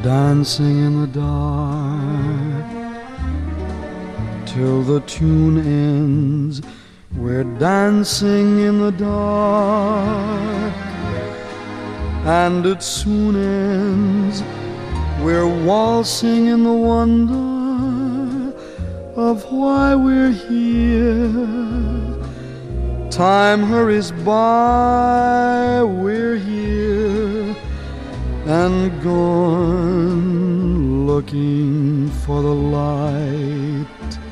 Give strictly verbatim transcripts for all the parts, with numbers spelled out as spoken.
dancing in the dark till the tune ends. We're dancing in the dark, and it soon ends. We're waltzing in the wonder of why we're here. Time hurries by, we're here and gone, looking for the light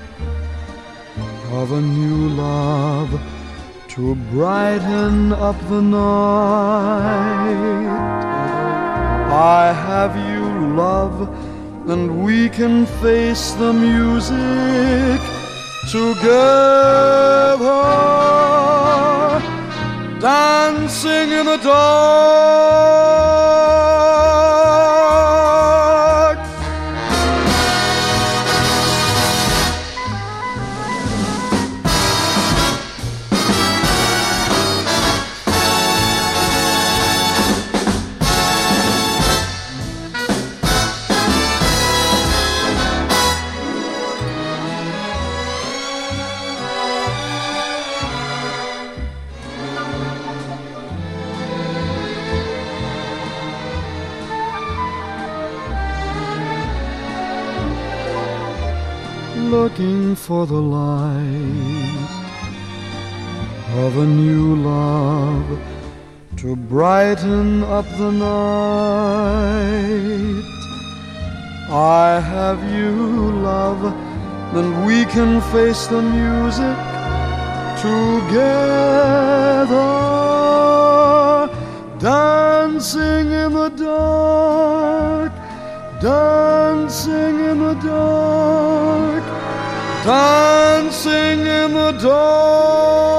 of a new love to brighten up the night. I have you, love, and we can face the music together, dancing in the dark. Looking for the light of a new love to brighten up the night. I have you, love, and we can face the music together, dancing in the dark, dancing in the dark, dancing in the dark.